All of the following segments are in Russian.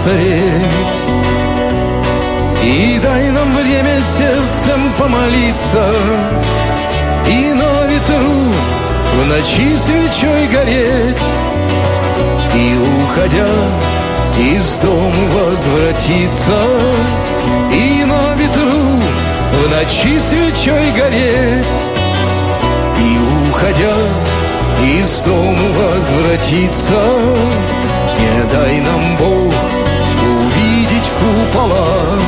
постареть. И дай нам время сердцем помолиться, и на ветру в ночи свечой гореть, и, уходя из дома, возвратиться, и на ветру в ночи свечой гореть, и, уходя из дома, возвратиться. Не дай нам, Бог, увидеть купола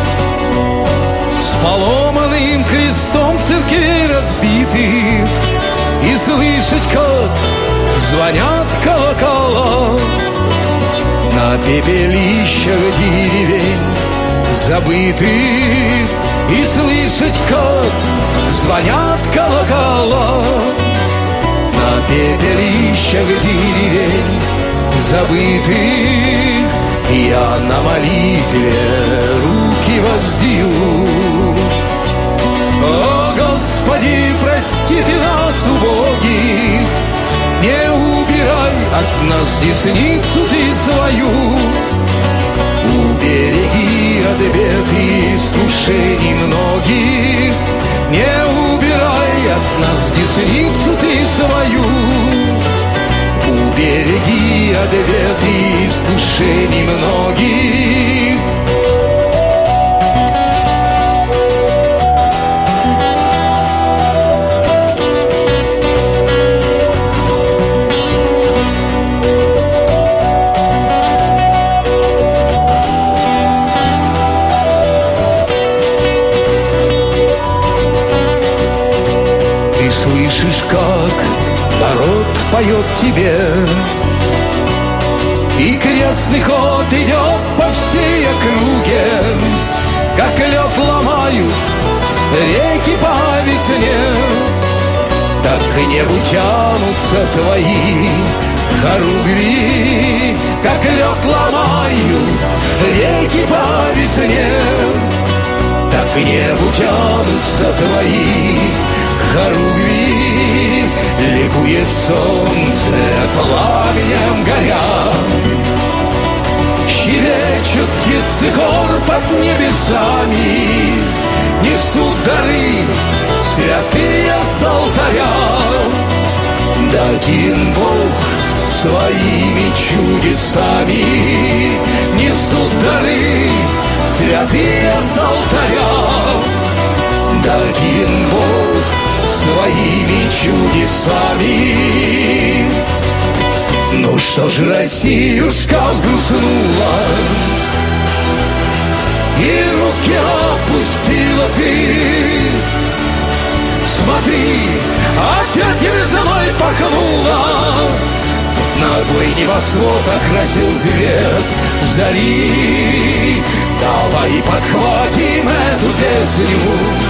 с поломанным крестом церквей разбитых, и слышать, как звонят колокола на пепелищах деревень забытых, и слышать, как звонят колокола на пепелищах деревень забытых. Я на молитве руки воздвигну. О, Господи, прости Ты нас, убогих, не убирай от нас десницу Ты свою. Убереги от бед и искушений многих, не убирай от нас десницу Ты свою. Убереги от бед и искушений многих. Ты слышишь, как народ поет Тебе, и крестный ход идет по всей округе, как лед ломают реки по весне, так к небу тянутся Твои хоругви, как лед ломают реки по весне, так к небу тянутся Твои хоругви. Ликует солнце пламенем горя, щебечут птицы хор под небесами, несут дары святые с алтаря. Да один Бог своими чудесами несут дары святые с алтаря. Да один Бог своими чудесами. Ну что ж, Россиюшка взгрустнула, и руки опустила ты. Смотри, опять весной пахнула, на твой небосвод окрасил свет зари. Давай подхватим эту песню,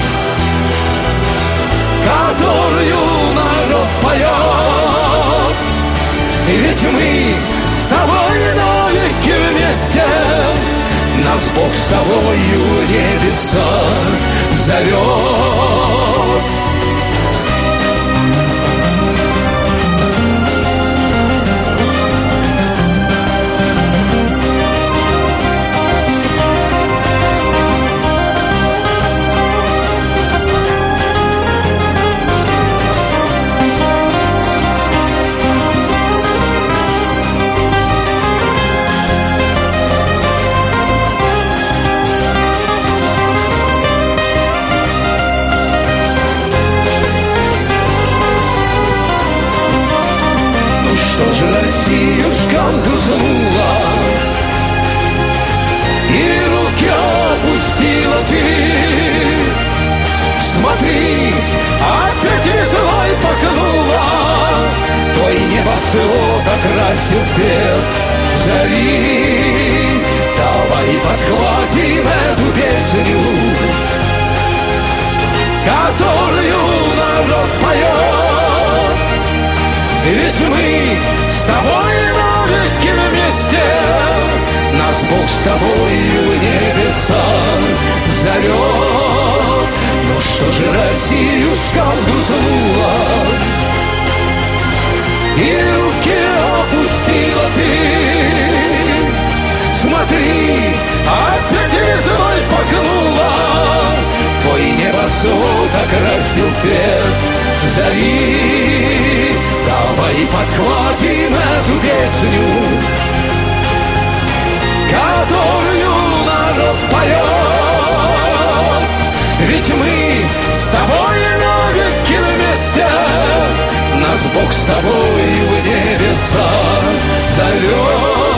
которую народ поет. Ведь мы с тобой навеки вместе, нас Бог с тобою в небеса зовет. Россиюшка взгрустнула, и руки опустила ты. Смотри, опять весной пахнула, твой небосвод окрасил свет зари. Давай подхватим эту песню, которую народ поет. Ведь мы с тобой навеки вместе, нас Бог с тобою в небеса зовет. Ну что же, Россиюшка взгрустнула, и руки опустила ты. Смотри, смотри, опять весной пахнуло. Твой небосвод окрасил свет зари. Давай подхватим эту песню, которую народ поет. Ведь мы с тобой навеки вместе, нас Бог с тобой в небеса зовет.